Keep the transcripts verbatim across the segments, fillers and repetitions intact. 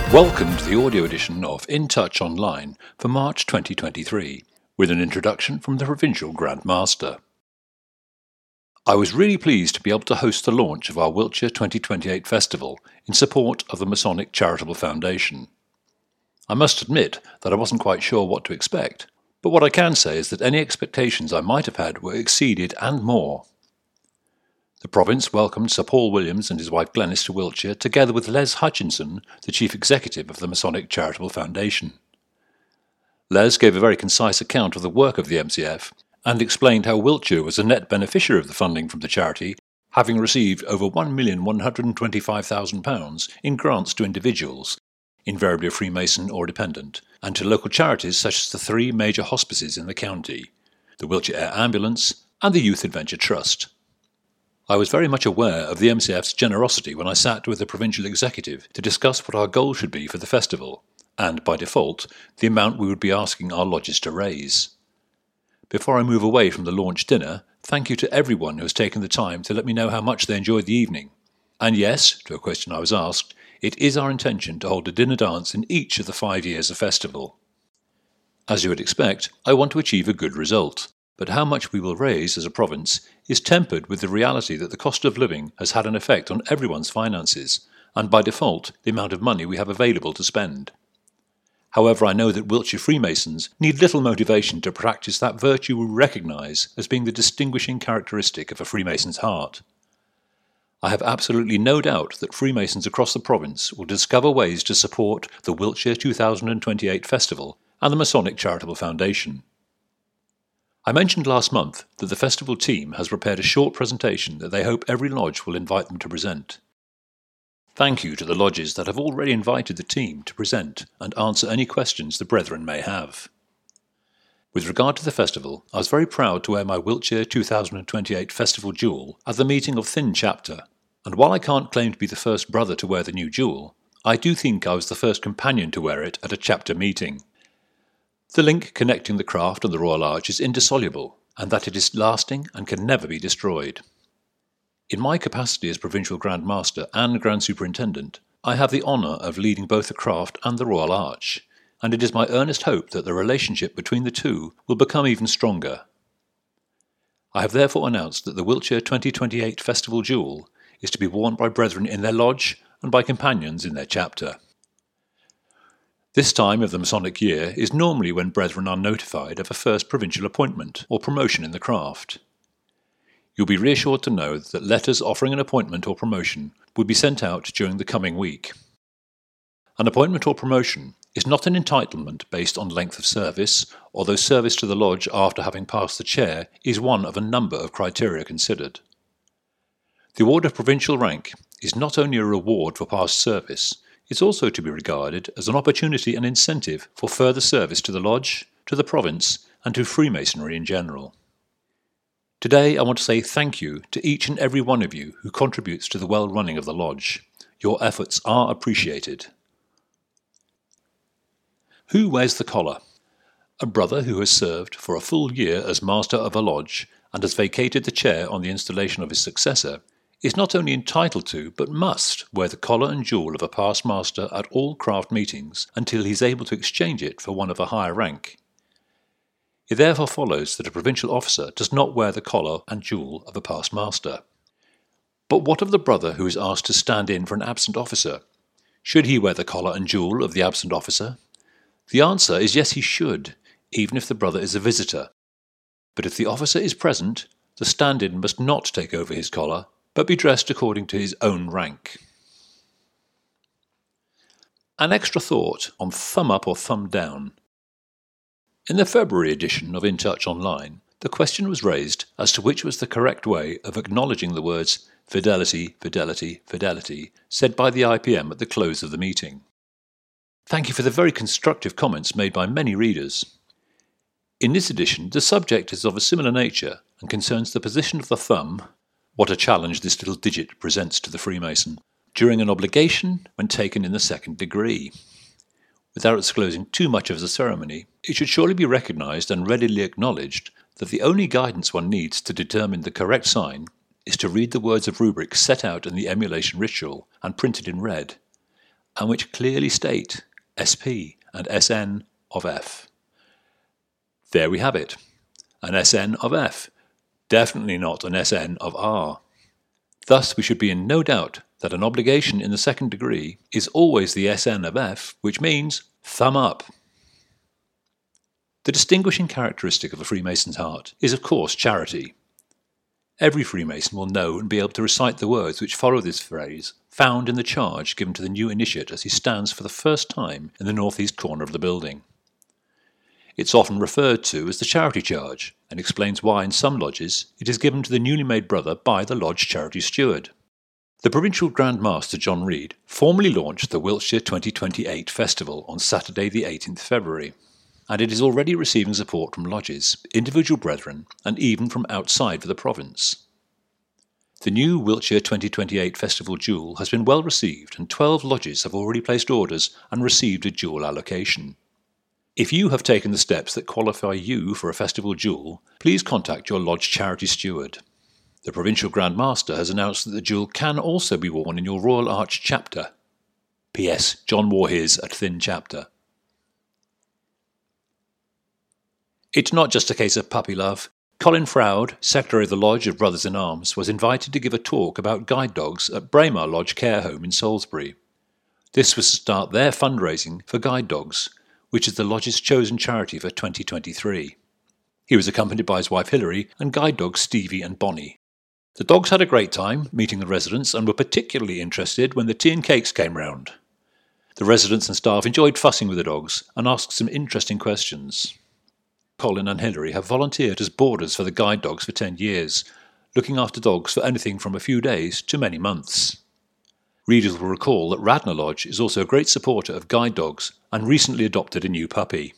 Welcome to the audio edition of In Touch Online for March twenty twenty-three, with an introduction from the Provincial Grand Master. I was really pleased to be able to host the launch of our Wiltshire twenty twenty-eight Festival in support of the Masonic Charitable Foundation. I must admit that I wasn't quite sure what to expect, but what I can say is that any expectations I might have had were exceeded and more. The province welcomed Sir Paul Williams and his wife Glenys to Wiltshire, together with Les Hutchinson, the Chief Executive of the Masonic Charitable Foundation. Les gave a very concise account of the work of the M C F and explained how Wiltshire was a net beneficiary of the funding from the charity, having received over one million one hundred twenty-five thousand pounds in grants to individuals, invariably a Freemason or dependent, and to local charities such as the three major hospices in the county, the Wiltshire Air Ambulance and the Youth Adventure Trust. I was very much aware of the M C F's generosity when I sat with the provincial executive to discuss what our goal should be for the festival, and, by default, the amount we would be asking our lodges to raise. Before I move away from the launch dinner, thank you to everyone who has taken the time to let me know how much they enjoyed the evening. And yes, to a question I was asked, it is our intention to hold a dinner dance in each of the five years of festival. As you would expect, I want to achieve a good result. But how much we will raise as a province is tempered with the reality that the cost of living has had an effect on everyone's finances, and by default, the amount of money we have available to spend. However, I know that Wiltshire Freemasons need little motivation to practice that virtue we recognise as being the distinguishing characteristic of a Freemason's heart. I have absolutely no doubt that Freemasons across the province will discover ways to support the Wiltshire two thousand twenty-eight Festival and the Masonic Charitable Foundation. I mentioned last month that the festival team has prepared a short presentation that they hope every lodge will invite them to present. Thank you to the lodges that have already invited the team to present and answer any questions the brethren may have. With regard to the festival, I was very proud to wear my Wiltshire two thousand twenty-eight Festival Jewel at the meeting of Thin Chapter, and while I can't claim to be the first brother to wear the new jewel, I do think I was the first companion to wear it at a chapter meeting. The link connecting the craft and the Royal Arch is indissoluble, and that it is lasting and can never be destroyed. In my capacity as Provincial Grand Master and Grand Superintendent, I have the honour of leading both the craft and the Royal Arch, and it is my earnest hope that the relationship between the two will become even stronger. I have therefore announced that the Wiltshire twenty twenty-eight Festival Jewel is to be worn by brethren in their lodge and by companions in their chapter. This time of the Masonic year is normally when brethren are notified of a first provincial appointment or promotion in the craft. You'll be reassured to know that letters offering an appointment or promotion will be sent out during the coming week. An appointment or promotion is not an entitlement based on length of service, although service to the lodge after having passed the chair is one of a number of criteria considered. The award of provincial rank is not only a reward for past service, it's also to be regarded as an opportunity and incentive for further service to the lodge, to the province, and to Freemasonry in general. Today I want to say thank you to each and every one of you who contributes to the well-running of the lodge. Your efforts are appreciated. Who wears the collar? A brother who has served for a full year as master of a lodge and has vacated the chair on the installation of his successor is not only entitled to, but must, wear the collar and jewel of a past master at all craft meetings until he is able to exchange it for one of a higher rank. It therefore follows that a provincial officer does not wear the collar and jewel of a past master. But what of the brother who is asked to stand in for an absent officer? Should he wear the collar and jewel of the absent officer? The answer is yes, he should, even if the brother is a visitor. But if the officer is present, the stand-in must not take over his collar, but be dressed according to his own rank. An extra thought on thumb up or thumb down. In the February edition of In Touch Online, the question was raised as to which was the correct way of acknowledging the words fidelity, fidelity, fidelity said by the I P M at the close of the meeting. Thank you for the very constructive comments made by many readers. In this edition, the subject is of a similar nature and concerns the position of the thumb, what a challenge this little digit presents to the Freemason, during an obligation when taken in the second degree. Without disclosing too much of the ceremony, it should surely be recognised and readily acknowledged that the only guidance one needs to determine the correct sign is to read the words of rubric set out in the emulation ritual and printed in red, and which clearly state S P and S N of F. There we have it, an S N of F, definitely not an S N of R. Thus we should be in no doubt that an obligation in the second degree is always the S N of F, which means thumb up. The distinguishing characteristic of a Freemason's heart is of course charity. Every Freemason will know and be able to recite the words which follow this phrase, found in the charge given to the new initiate as he stands for the first time in the northeast corner of the building. It's often referred to as the charity charge, and explains why in some lodges it is given to the newly made brother by the lodge charity steward. The Provincial Grand Master John Reid formally launched the Wiltshire twenty twenty-eight Festival on Saturday the eighteenth of February, and it is already receiving support from lodges, individual brethren, and even from outside of the province. The new Wiltshire twenty twenty-eight Festival Jewel has been well received, and twelve lodges have already placed orders and received a jewel allocation. If you have taken the steps that qualify you for a festival jewel, please contact your lodge charity steward. The Provincial Grand Master has announced that the jewel can also be worn in your Royal Arch chapter. P S John wore his at Thin Chapter. It's not just a case of puppy love. Colin Froud, Secretary of the Lodge of Brothers in Arms, was invited to give a talk about guide dogs at Braemar Lodge Care Home in Salisbury. This was to start their fundraising for guide dogs, which is the lodge's chosen charity for twenty twenty-three. He was accompanied by his wife Hilary and guide dogs Stevie and Bonnie. The dogs had a great time meeting the residents and were particularly interested when the tea and cakes came round. The residents and staff enjoyed fussing with the dogs and asked some interesting questions. Colin and Hilary have volunteered as boarders for the guide dogs for ten years, looking after dogs for anything from a few days to many months. Readers will recall that Radnor Lodge is also a great supporter of guide dogs and recently adopted a new puppy.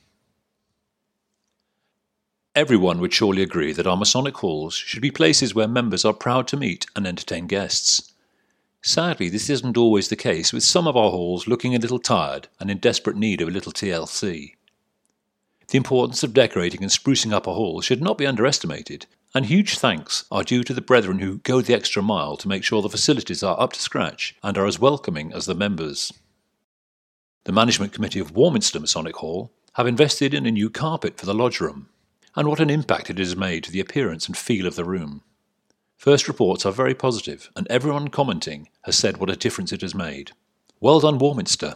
Everyone would surely agree that our Masonic halls should be places where members are proud to meet and entertain guests. Sadly, this isn't always the case, with some of our halls looking a little tired and in desperate need of a little T L C. The importance of decorating and sprucing up a hall should not be underestimated, and huge thanks are due to the brethren who go the extra mile to make sure the facilities are up to scratch and are as welcoming as the members. The Management Committee of Warminster Masonic Hall have invested in a new carpet for the lodge room, and what an impact it has made to the appearance and feel of the room. First reports are very positive, and everyone commenting has said what a difference it has made. Well done, Warminster.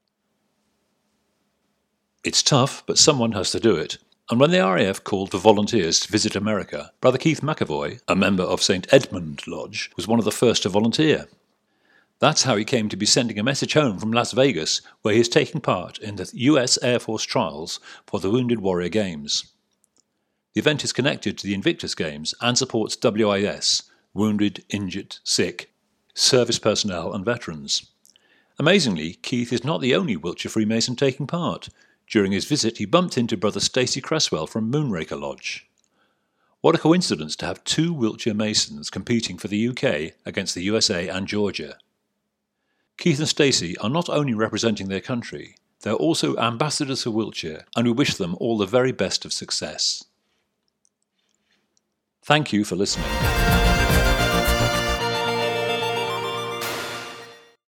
It's tough, but someone has to do it. And when the R A F called for volunteers to visit America, Brother Keith McAvoy, a member of Saint Edmund Lodge, was one of the first to volunteer. That's how he came to be sending a message home from Las Vegas, where he is taking part in the U S Air Force trials for the Wounded Warrior Games. The event is connected to the Invictus Games and supports W I S, Wounded, Injured, Sick, Service Personnel and Veterans. Amazingly, Keith is not the only Wiltshire Freemason taking part. During his visit, he bumped into Brother Stacey Cresswell from Moonraker Lodge. What a coincidence to have two Wiltshire Masons competing for the U K against the U S A and Georgia. Keith and Stacey are not only representing their country, they are also ambassadors for Wiltshire, and we wish them all the very best of success. Thank you for listening.